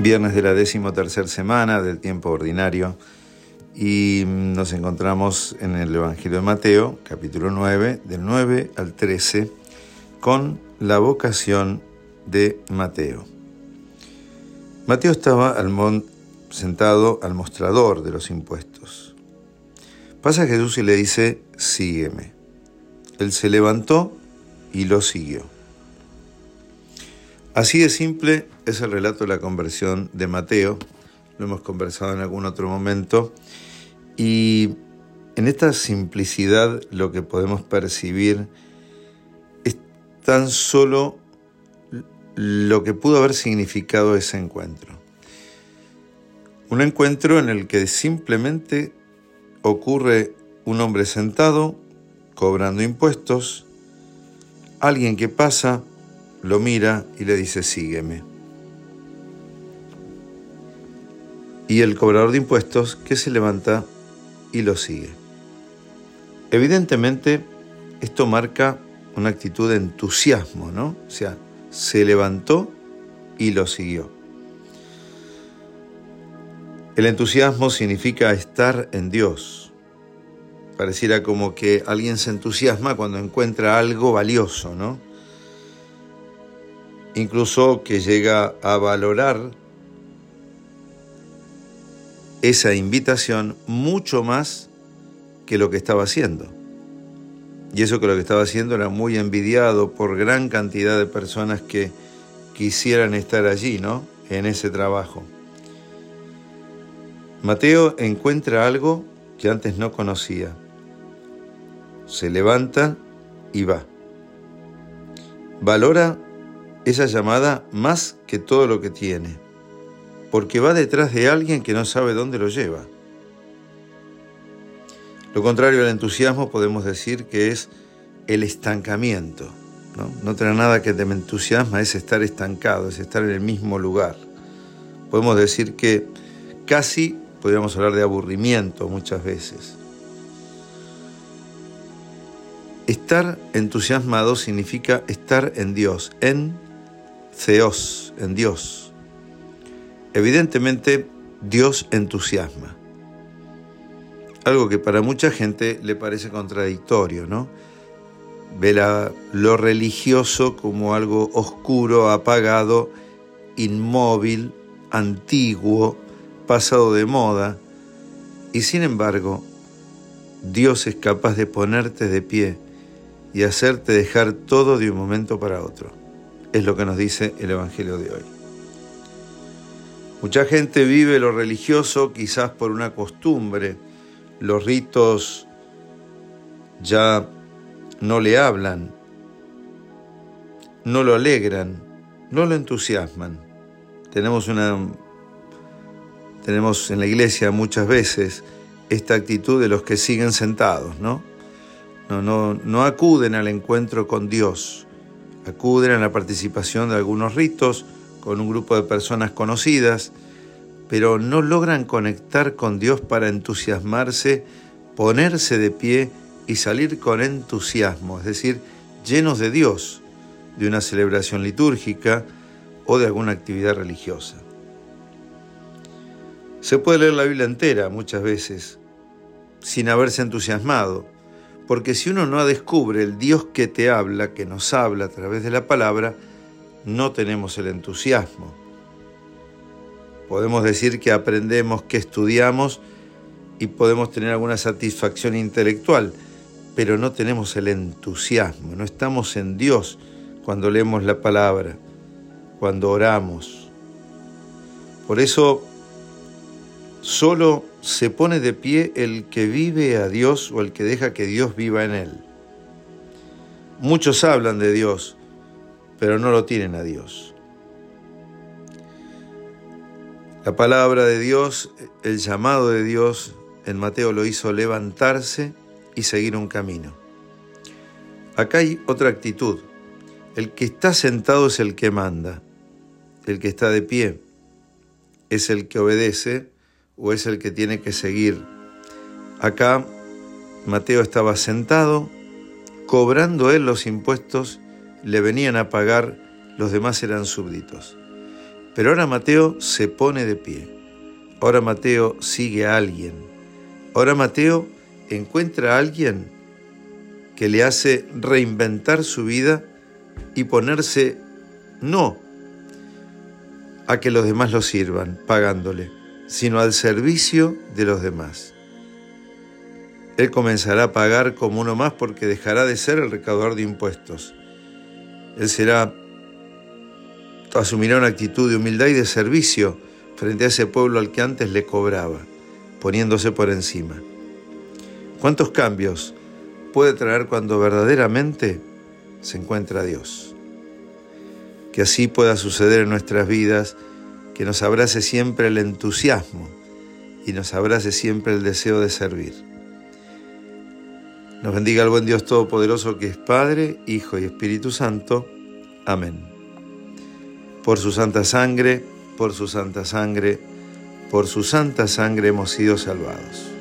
Viernes de la 13ª semana del tiempo ordinario, y nos encontramos en el Evangelio de Mateo, capítulo 9, del 9 al 13, con la vocación de Mateo. Mateo estaba sentado al mostrador de los impuestos. Pasa Jesús y le dice: sígueme. Él se levantó y lo siguió. Así de simple es el relato de la conversión de Mateo. Lo hemos conversado en algún otro momento. Y en esta simplicidad lo que podemos percibir es tan solo lo que pudo haber significado ese encuentro. Un encuentro en el que simplemente ocurre un hombre sentado, cobrando impuestos, alguien que pasa, lo mira y le dice: sígueme. Y el cobrador de impuestos que se levanta y lo sigue. Evidentemente, esto marca una actitud de entusiasmo, ¿no? O sea, se levantó y lo siguió. El entusiasmo significa estar en Dios. Pareciera como que alguien se entusiasma cuando encuentra algo valioso, ¿no? Incluso que llega a valorar esa invitación mucho más que lo que estaba haciendo. Y eso que lo que estaba haciendo era muy envidiado por gran cantidad de personas que quisieran estar allí, ¿no? En ese trabajo. Mateo encuentra algo que antes no conocía. Se levanta y va. Valora esa llamada más que todo lo que tiene, porque va detrás de alguien que no sabe dónde lo lleva. Lo contrario al entusiasmo podemos decir que es el estancamiento, ¿no? No tener nada que te entusiasma es estar estancado, es estar en el mismo lugar. Podemos decir que casi podríamos hablar de aburrimiento muchas veces. Estar entusiasmado significa estar en Dios, en Theos, en Dios. Evidentemente, Dios entusiasma. Algo que para mucha gente le parece contradictorio, ¿no? Ve lo religioso como algo oscuro, apagado, inmóvil, antiguo, pasado de moda. Y sin embargo, Dios es capaz de ponerte de pie y hacerte dejar todo de un momento para otro. Es lo que nos dice el Evangelio de hoy. Mucha gente vive lo religioso quizás por una costumbre. Los ritos ya no le hablan, no lo alegran, no lo entusiasman. Tenemos en la iglesia muchas veces esta actitud de los que siguen sentados, ¿no? No acuden al encuentro con Dios. Acuden a la participación de algunos ritos con un grupo de personas conocidas, pero no logran conectar con Dios para entusiasmarse, ponerse de pie y salir con entusiasmo, es decir, llenos de Dios, de una celebración litúrgica o de alguna actividad religiosa. Se puede leer la Biblia entera muchas veces sin haberse entusiasmado, porque si uno no descubre el Dios que te habla, que nos habla a través de la palabra, no tenemos el entusiasmo. Podemos decir que aprendemos, que estudiamos y podemos tener alguna satisfacción intelectual, pero no tenemos el entusiasmo, no estamos en Dios cuando leemos la palabra, cuando oramos. Por eso, solo se pone de pie el que vive a Dios o el que deja que Dios viva en él. Muchos hablan de Dios, pero no lo tienen a Dios. La palabra de Dios, el llamado de Dios, en Mateo lo hizo levantarse y seguir un camino. Acá hay otra actitud. El que está sentado es el que manda. El que está de pie es el que obedece o es el que tiene que seguir. Acá Mateo estaba sentado, cobrando él los impuestos, le venían a pagar, los demás eran súbditos. Pero ahora Mateo se pone de pie. Ahora Mateo sigue a alguien. Ahora Mateo encuentra a alguien que le hace reinventar su vida y ponerse no a que los demás lo sirvan, pagándole, sino al servicio de los demás. Él comenzará a pagar como uno más porque dejará de ser el recaudador de impuestos. Él asumirá una actitud de humildad y de servicio frente a ese pueblo al que antes le cobraba, poniéndose por encima. ¿Cuántos cambios puede traer cuando verdaderamente se encuentra a Dios? Que así pueda suceder en nuestras vidas, que nos abrace siempre el entusiasmo y nos abrace siempre el deseo de servir. Nos bendiga el buen Dios Todopoderoso, que es Padre, Hijo y Espíritu Santo. Amén. Por su santa sangre, por su santa sangre, por su santa sangre hemos sido salvados.